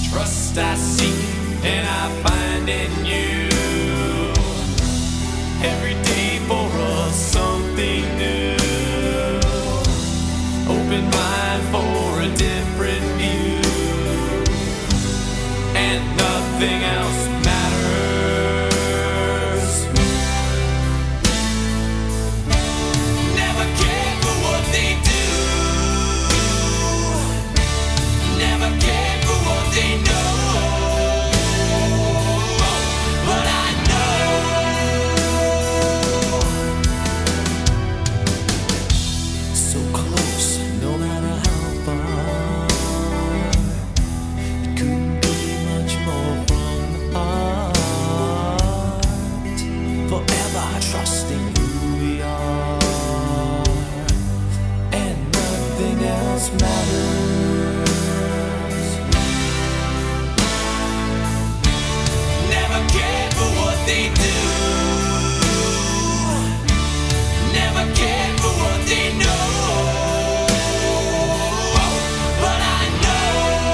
Trust I seek and I find in you. Every day for us something new. Open mind for a different view. And nothing else matters. Never cared for what they do. Never cared for what they know. But I know so close, no matter how far. It couldn't be much more from the heart. Forever trusting who we are, and nothing else matters. Never cared for what they do. Never cared for what they know. But I know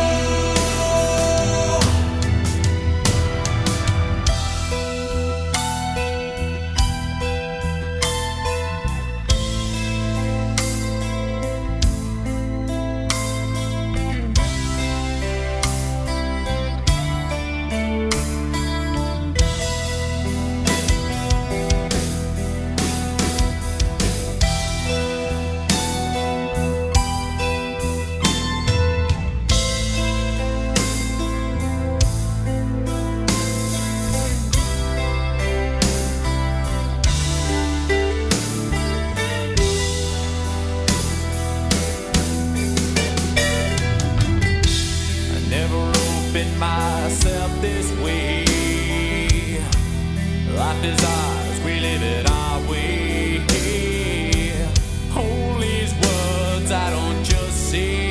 I never opened myself this way. Life is ours, we live it our way. Hold these words I don't just say.